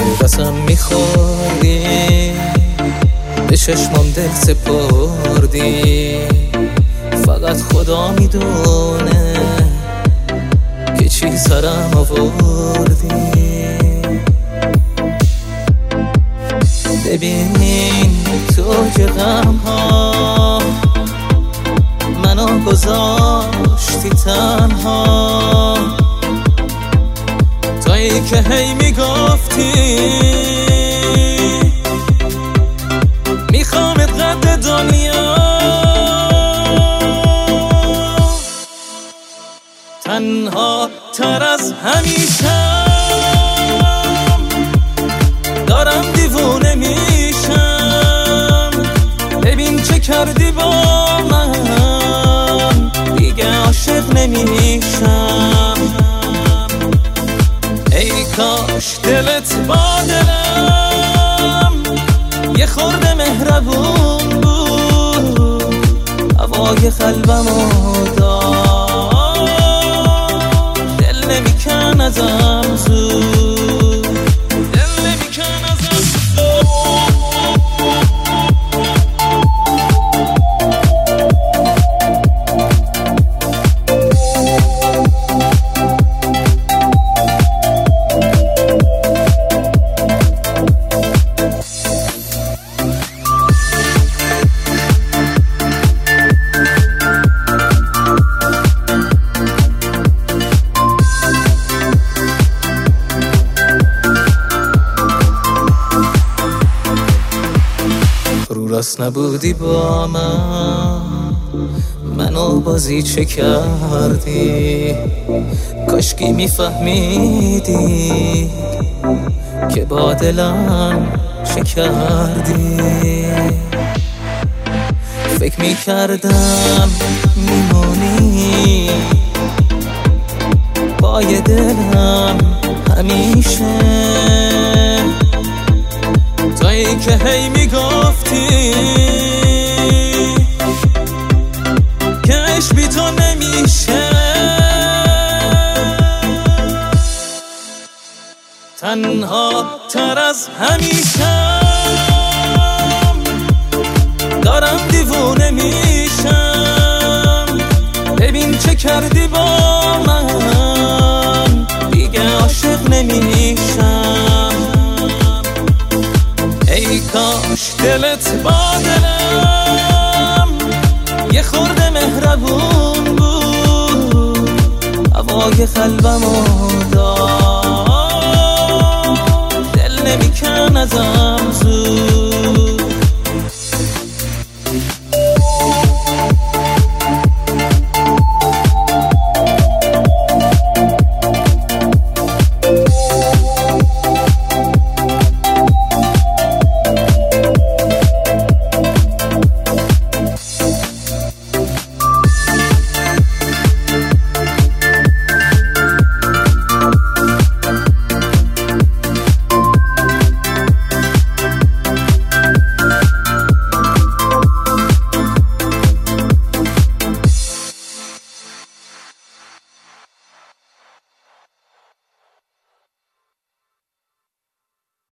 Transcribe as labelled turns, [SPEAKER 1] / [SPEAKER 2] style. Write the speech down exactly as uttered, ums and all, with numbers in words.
[SPEAKER 1] قسم میخوردی به چشمام دل سپردی، فقط خدا میدونه که چی سرم آوردی. ببین تو که غم ها منو گذاشتی تنها، تایی که هی میگفتی میخوامت قد دنیا. تنها تر از همیشه دارم دیوونه میشم، ببین چه کردی با من، دیگه عاشق نمیشم. ای کاش دلت با دلم یه خورده مهربون بود، هوای قلبمو داد، دل نمیکن ازم زود، دل نمیکن ازم زود. رو راست نبودی با من، منو بازی چه کردی، کاشکی میفهمیدی که با دلم چه کردی. فکر میکردم میمونی پای دلم همیشه، تایی که هی میگفتی که عشق بی تو نمیشه. تنها تر از همیشه دارم دیوونه میشم، ببین چه کردی با من، دیگه عاشق نمیشم. ای کاش دلت با دلم یه خورده مهربون بود، هوای قلبمو